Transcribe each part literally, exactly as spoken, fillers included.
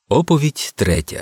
Оповідь третя.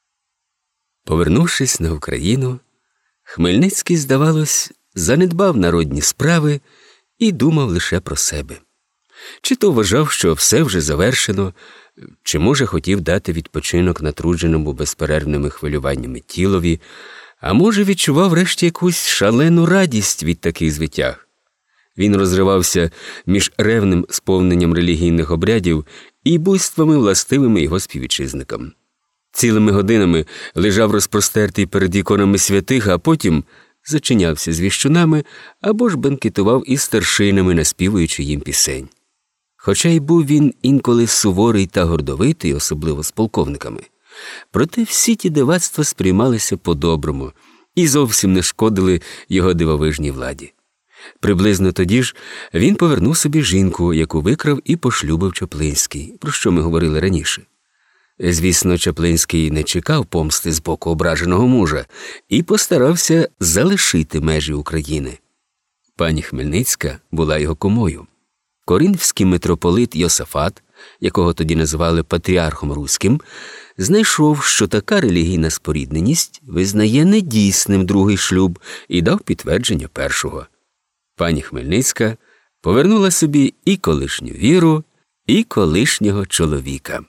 Повернувшись на Україну, Хмельницький, здавалось, занедбав народні справи і думав лише про себе. Чи то вважав, що все вже завершено, чи, може, хотів дати відпочинок натрудженому безперервними хвилюваннями тілові, а може, відчував врешті якусь шалену радість від таких звитяг. Він розривався між ревним сповненням релігійних обрядів і буйствами, властивими його співвітчизникам. Цілими годинами лежав розпростертий перед іконами святих, а потім зачинявся з віщунами або ж бенкетував із старшинами, наспівуючи їм пісень. Хоча й був він інколи суворий та гордовитий, особливо з полковниками, проте всі ті дивацтва сприймалися по-доброму і зовсім не шкодили його дивовижній владі. Приблизно тоді ж він повернув собі жінку, яку викрав і пошлюбив Чаплинський, про що ми говорили раніше. Звісно, Чаплинський не чекав помсти з боку ображеного мужа і постарався залишити межі України. Пані Хмельницька була його кумою. Коринфський митрополит Йосафат, якого тоді називали патріархом руським, знайшов, що така релігійна спорідненість визнає недійсним другий шлюб і дав підтвердження першого. Пані Хмельницька повернула собі і колишню віру, і колишнього чоловіка.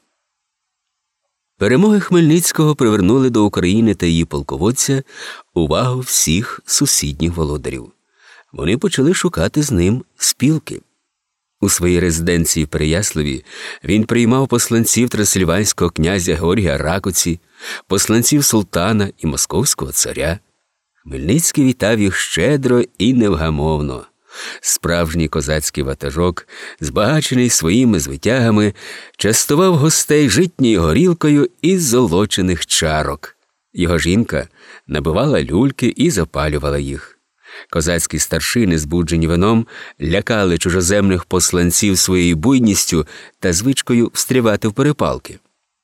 Перемоги Хмельницького привернули до України та її полководця увагу всіх сусідніх володарів. Вони почали шукати з ним спілки. У своїй резиденції в Переяславі він приймав посланців трансильванського князя Георгія Ракоці, посланців султана і московського царя. Хмельницький вітав їх щедро і невгамовно. Справжній козацький ватажок, збагачений своїми звитягами, частував гостей житньою горілкою із золочених чарок. Його жінка набивала люльки і запалювала їх. Козацькі старшини, збуджені вином, лякали чужоземних посланців своєю буйністю та звичкою встрівати в перепалки.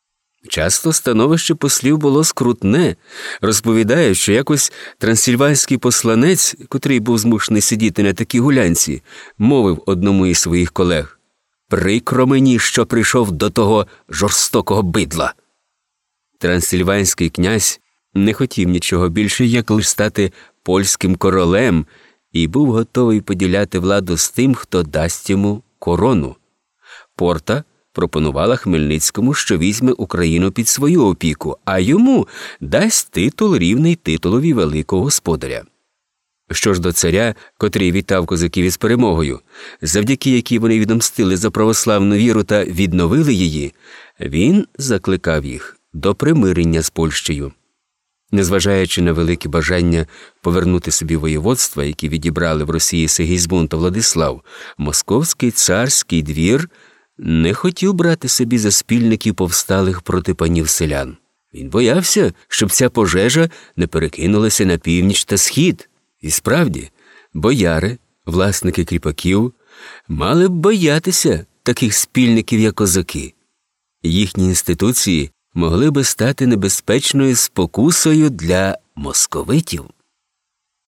Часто становище послів було скрутне. Розповідає, що якось трансильванський посланець, котрий був змушений сидіти на такій гулянці, мовив одному із своїх колег: «Прикро мені, що прийшов до того жорстокого бидла». Трансильванський князь не хотів нічого більше, як лише стати польським королем, і був готовий поділяти владу з тим, хто дасть йому корону. Порта пропонувала Хмельницькому, що візьме Україну під свою опіку, а йому дасть титул, рівний титулові великого господаря. Що ж до царя, котрий вітав козаків із перемогою, завдяки якій вони відомстили за православну віру та відновили її, він закликав їх до примирення з Польщею. Незважаючи на велике бажання повернути собі воєводства, які відібрали в Росії Сигізмунд та Владислав, московський царський двір не хотів брати собі за спільників повсталих проти панів селян. Він боявся, щоб ця пожежа не перекинулася на північ та схід. І справді, бояри, власники кріпаків, мали б боятися таких спільників, як козаки. Їхні інституції могли би стати небезпечною спокусою для московитів.